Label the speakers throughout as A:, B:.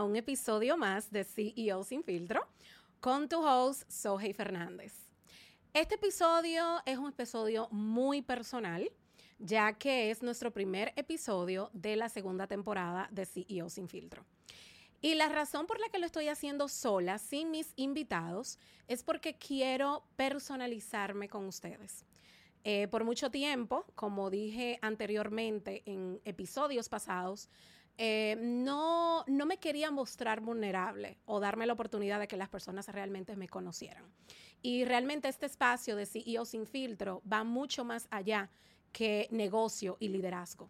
A: a un episodio más de CEO Sin Filtro con tu host, Sohey Fernández. Este episodio es un episodio muy personal, ya que es nuestro primer episodio de la segunda temporada de CEO Sin Filtro. Y la razón por la que lo estoy haciendo sola, sin mis invitados, es porque quiero personalizarme con ustedes. Por mucho tiempo, como dije anteriormente en episodios pasados, no me quería mostrar vulnerable o darme la oportunidad de que las personas realmente me conocieran. Y realmente este espacio de CEO Sin Filtro va mucho más allá que negocio y liderazgo.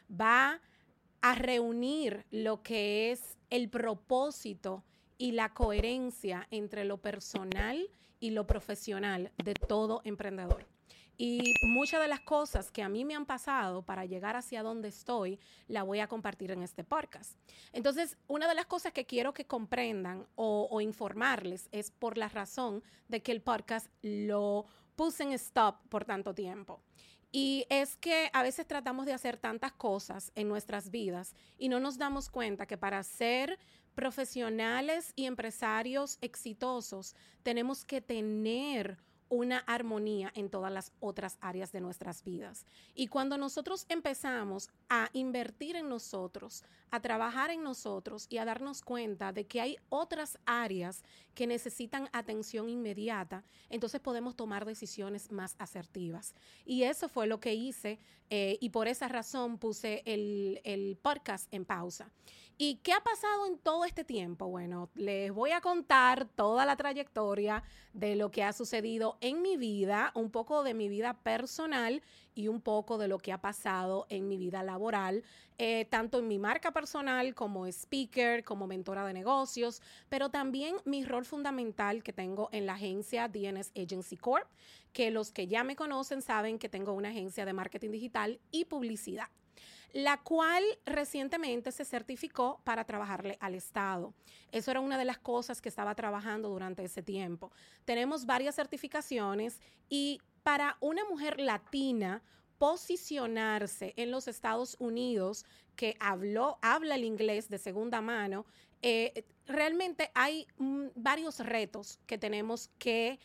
A: Va a reunir lo que es el propósito y la coherencia entre lo personal y lo profesional de todo emprendedor. Y muchas de las cosas que a mí me han pasado para llegar hacia donde estoy, la voy a compartir en este podcast. Entonces, una de las cosas que quiero que comprendan o informarles es por la razón de que el podcast lo puse en stop por tanto tiempo. Y es que a veces tratamos de hacer tantas cosas en nuestras vidas y no nos damos cuenta que para ser profesionales y empresarios exitosos tenemos que tener una armonía en todas las otras áreas de nuestras vidas. Y cuando nosotros empezamos a invertir en nosotros, a trabajar en nosotros y a darnos cuenta de que hay otras áreas que necesitan atención inmediata, entonces podemos tomar decisiones más asertivas. Y eso fue lo que hice y por esa razón puse el podcast en pausa. ¿Y qué ha pasado en todo este tiempo? Bueno, les voy a contar toda la trayectoria de lo que ha sucedido en mi vida, un poco de mi vida personal y un poco de lo que ha pasado en mi vida laboral, tanto en mi marca personal como speaker, como mentora de negocios, pero también mi rol fundamental que tengo en la agencia DNS Agency Corp, que los que ya me conocen saben que tengo una agencia de marketing digital y publicidad, la cual recientemente se certificó para trabajarle al Estado. Eso era una de las cosas que estaba trabajando durante ese tiempo. Tenemos varias certificaciones y para una mujer latina posicionarse en los Estados Unidos que habla el inglés de segunda mano, realmente hay varios retos que tenemos que,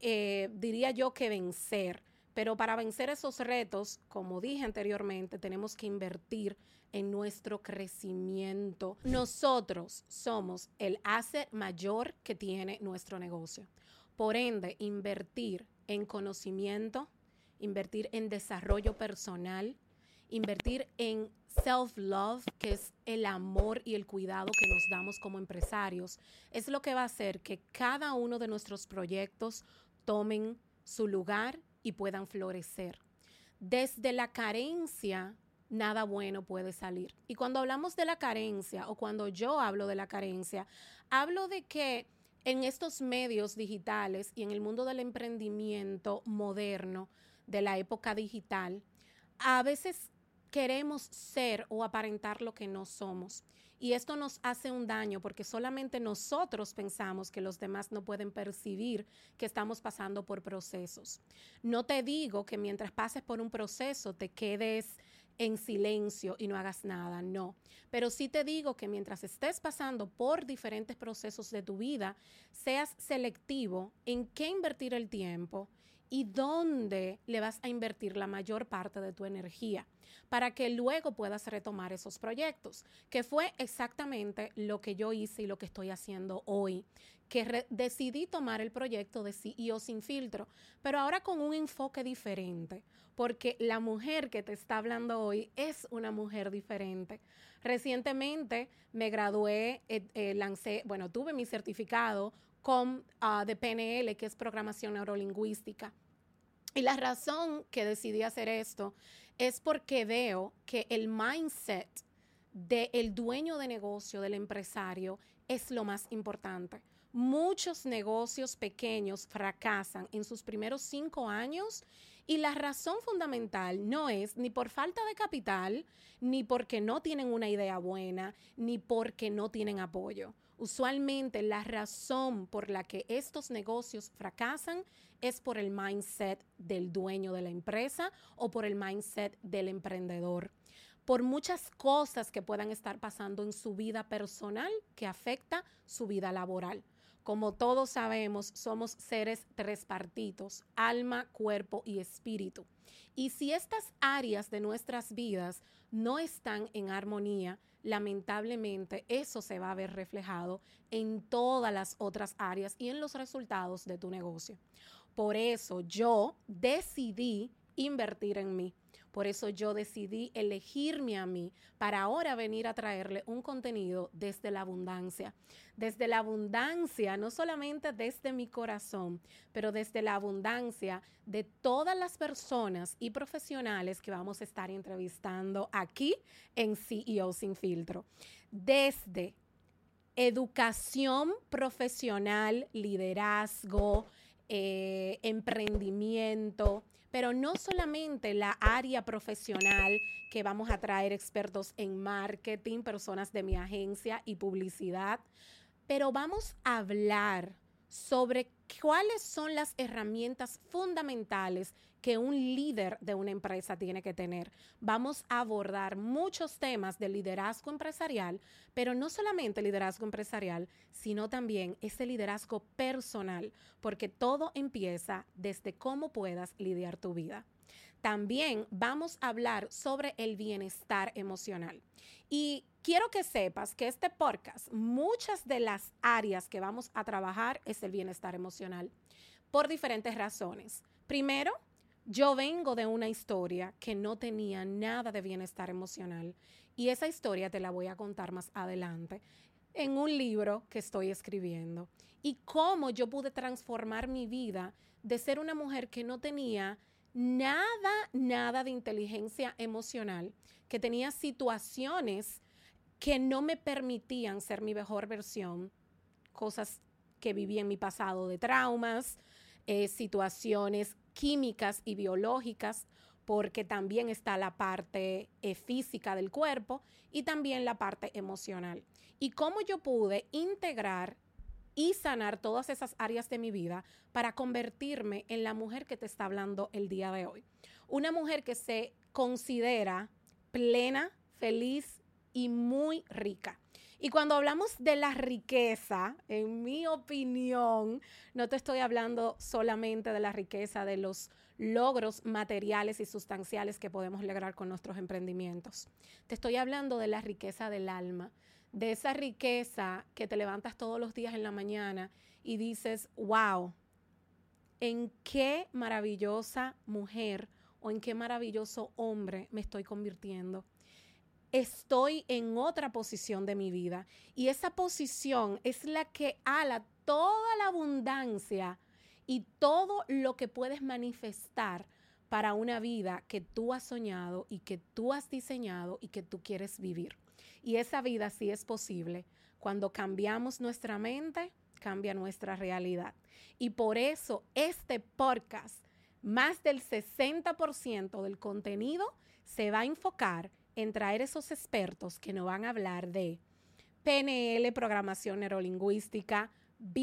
A: diría yo, que vencer. Pero para vencer esos retos, como dije anteriormente, tenemos que invertir en nuestro crecimiento. Nosotros somos el asset mayor que tiene nuestro negocio. Por ende, invertir en conocimiento, invertir en desarrollo personal, invertir en self-love, que es el amor y el cuidado que nos damos como empresarios, es lo que va a hacer que cada uno de nuestros proyectos tomen su lugar y puedan florecer. Desde la carencia, nada bueno puede salir. Y cuando hablamos de la carencia o cuando yo hablo de la carencia, hablo de que en estos medios digitales y en el mundo del emprendimiento moderno, de la época digital, a veces queremos ser o aparentar lo que no somos. Y esto nos hace un daño porque solamente nosotros pensamos que los demás no pueden percibir que estamos pasando por procesos. No te digo que mientras pases por un proceso te quedes en silencio y no hagas nada, no. Pero sí te digo que mientras estés pasando por diferentes procesos de tu vida, seas selectivo en qué invertir el tiempo y dónde le vas a invertir la mayor parte de tu energía para que luego puedas retomar esos proyectos, que fue exactamente lo que yo hice y lo que estoy haciendo hoy, que decidí tomar el proyecto de CEO Sin Filtro, pero ahora con un enfoque diferente, porque la mujer que te está hablando hoy es una mujer diferente. Recientemente me gradué, tuve mi certificado de PNL, que es programación neurolingüística. Y la razón que decidí hacer esto es porque veo que el mindset del dueño de negocio, del empresario, es lo más importante. Muchos negocios pequeños fracasan en sus primeros 5 años y la razón fundamental no es ni por falta de capital, ni porque no tienen una idea buena, ni porque no tienen apoyo. Usualmente la razón por la que estos negocios fracasan es por el mindset del dueño de la empresa o por el mindset del emprendedor. por muchas cosas que puedan estar pasando en su vida personal que afecta su vida laboral. Como todos sabemos, somos seres trespartitos, alma, cuerpo y espíritu. Y si estas áreas de nuestras vidas no están en armonía, lamentablemente eso se va a ver reflejado en todas las otras áreas y en los resultados de tu negocio. Por eso yo decidí invertir en mí. Por eso yo decidí elegirme a mí para ahora venir a traerle un contenido desde la abundancia. Desde la abundancia, no solamente desde mi corazón, pero desde la abundancia de todas las personas y profesionales que vamos a estar entrevistando aquí en CEO Sin Filtro. Desde educación profesional, liderazgo, emprendimiento, pero no solamente la área profesional, que vamos a traer expertos en marketing, personas de mi agencia y publicidad, pero vamos a hablar sobre cuáles son las herramientas fundamentales que un líder de una empresa tiene que tener. Vamos a abordar muchos temas de liderazgo empresarial, pero no solamente liderazgo empresarial, sino también ese liderazgo personal, porque todo empieza desde cómo puedas lidiar tu vida. También vamos a hablar sobre el bienestar emocional. Y quiero que sepas que este podcast, muchas de las áreas que vamos a trabajar es el bienestar emocional por diferentes razones. Primero, yo vengo de una historia que no tenía nada de bienestar emocional y esa historia te la voy a contar más adelante en un libro que estoy escribiendo y cómo yo pude transformar mi vida de ser una mujer que no tenía nada de inteligencia emocional, que tenía situaciones que no me permitían ser mi mejor versión, cosas que viví en mi pasado de traumas, situaciones químicas y biológicas, porque también está la parte física del cuerpo y también la parte emocional. Y cómo yo pude integrar y sanar todas esas áreas de mi vida para convertirme en la mujer que te está hablando el día de hoy. Una mujer que se considera plena, feliz y muy rica. Y cuando hablamos de la riqueza, en mi opinión, no te estoy hablando solamente de la riqueza de los logros materiales y sustanciales que podemos lograr con nuestros emprendimientos. Te estoy hablando de la riqueza del alma, de esa riqueza que te levantas todos los días en la mañana y dices, wow, ¿en qué maravillosa mujer o en qué maravilloso hombre me estoy convirtiendo? Estoy en otra posición de mi vida y esa posición es la que ala toda la abundancia y todo lo que puedes manifestar para una vida que tú has soñado y que tú has diseñado y que tú quieres vivir. Y esa vida sí es posible. Cuando cambiamos nuestra mente, cambia nuestra realidad. Y por eso este podcast, más del 60% del contenido se va a enfocar en traer esos expertos que nos van a hablar de PNL, programación neurolingüística,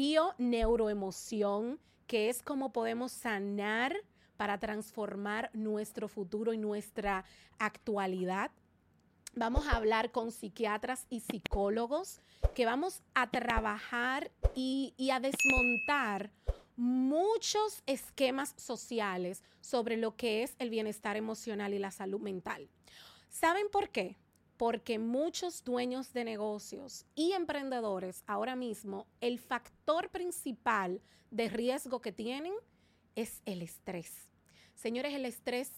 A: bio-neuroemoción, que es cómo podemos sanar para transformar nuestro futuro y nuestra actualidad. Vamos a hablar con psiquiatras y psicólogos que vamos a trabajar y a desmontar muchos esquemas sociales sobre lo que es el bienestar emocional y la salud mental. ¿Saben por qué? Porque muchos dueños de negocios y emprendedores ahora mismo, el factor principal de riesgo que tienen es el estrés. Señores, el estrés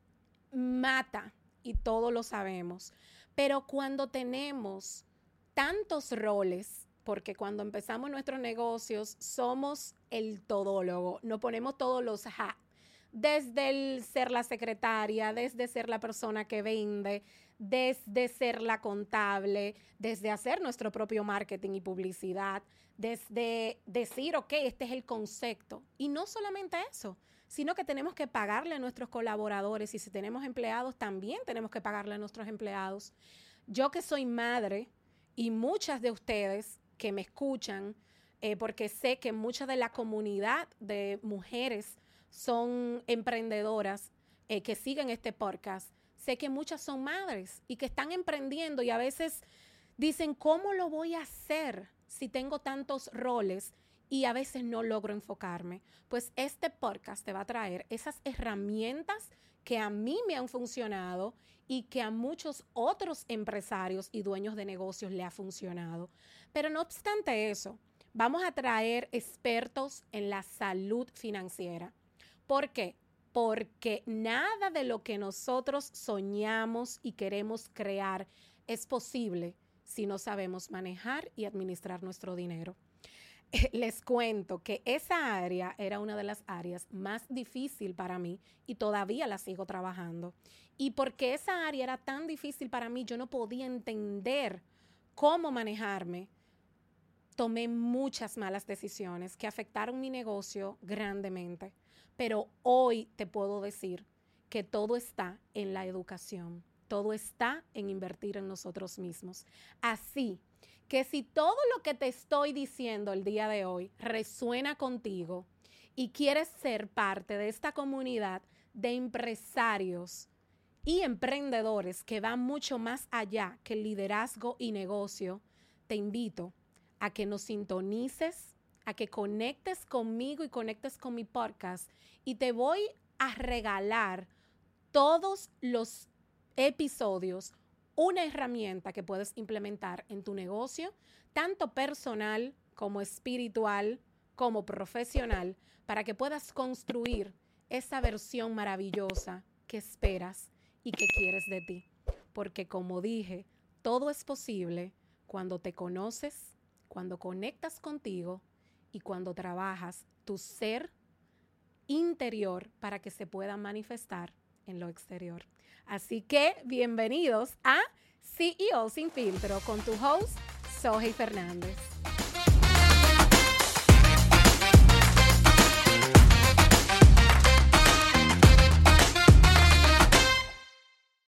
A: mata y todos lo sabemos. Pero cuando tenemos tantos roles, porque cuando empezamos nuestros negocios somos el todólogo, nos ponemos todos los desde el ser la secretaria, desde ser la persona que vende, desde ser la contable, desde hacer nuestro propio marketing y publicidad, desde decir, ok, este es el concepto. Y no solamente eso, sino que tenemos que pagarle a nuestros colaboradores y si tenemos empleados, también tenemos que pagarle a nuestros empleados. Yo que soy madre y muchas de ustedes que me escuchan, porque sé que mucha de la comunidad de mujeres son emprendedoras que siguen este podcast, sé que muchas son madres y que están emprendiendo y a veces dicen, ¿cómo lo voy a hacer si tengo tantos roles y a veces no logro enfocarme? Pues este podcast te va a traer esas herramientas que a mí me han funcionado y que a muchos otros empresarios y dueños de negocios le ha funcionado. Pero no obstante eso, vamos a traer expertos en la salud financiera. ¿Por qué? Porque nada de lo que nosotros soñamos y queremos crear es posible si no sabemos manejar y administrar nuestro dinero. Les cuento que esa área era una de las áreas más difíciles para mí y todavía la sigo trabajando. Y porque esa área era tan difícil para mí, yo no podía entender cómo manejarme. Tomé muchas malas decisiones que afectaron mi negocio grandemente. Pero hoy te puedo decir que todo está en la educación. Todo está en invertir en nosotros mismos. Así que si todo lo que te estoy diciendo el día de hoy resuena contigo y quieres ser parte de esta comunidad de empresarios y emprendedores que van mucho más allá que el liderazgo y negocio, te invito a que nos sintonices, a que conectes conmigo y conectes con mi podcast y te voy a regalar todos los episodios una herramienta que puedes implementar en tu negocio, tanto personal como espiritual, como profesional, para que puedas construir esa versión maravillosa que esperas y que quieres de ti. Porque como dije, todo es posible cuando te conoces, cuando conectas contigo y cuando trabajas tu ser interior para que se pueda manifestar en lo exterior. Así que bienvenidos a CEO Sin Filtro con tu host, Sohey Fernández.